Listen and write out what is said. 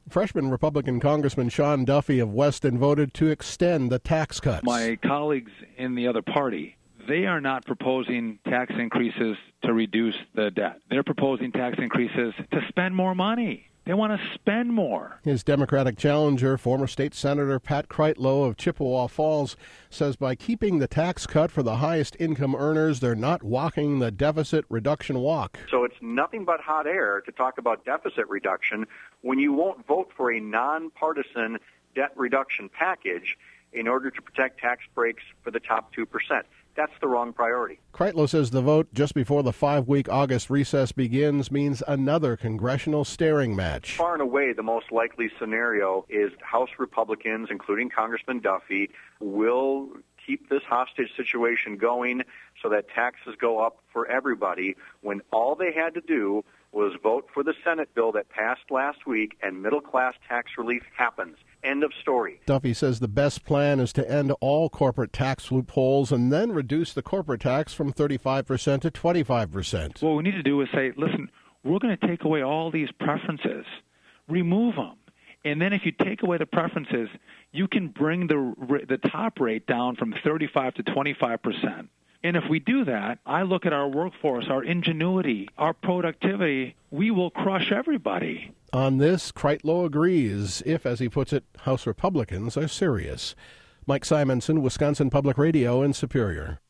Freshman Republican Congressman Sean Duffy of Weston voted to extend the tax cuts. My colleagues in the other party, they are not proposing tax increases to reduce the debt. They're proposing tax increases to spend more money. They want to spend more. His Democratic challenger, former state senator Pat Kreitlow of Chippewa Falls, says by keeping the tax cut for the highest income earners, they're not walking the deficit reduction walk. So it's nothing but hot air to talk about deficit reduction when you won't vote for a nonpartisan debt reduction package in order to protect tax breaks for the top 2%. That's the wrong priority. Kreitlow says the vote just before the 5-week August recess begins means another congressional staring match. Far and away, the most likely scenario is House Republicans, including Congressman Duffy, will keep this hostage situation going so that taxes go up for everybody when all they had to do was vote for the Senate bill that passed last week and middle-class tax relief happens. End of story. Duffy says the best plan is to end all corporate tax loopholes and then reduce the corporate tax from 35% to 25%. What we need to do is say, listen, we're going to take away all these preferences, remove them. And then if you take away the preferences, you can bring the top rate down from 35 to 25%. And if we do that, I look at our workforce, our ingenuity, our productivity, we will crush everybody. On this, Kreitlow agrees, if, as he puts it, House Republicans are serious. Mike Simonson, Wisconsin Public Radio in Superior.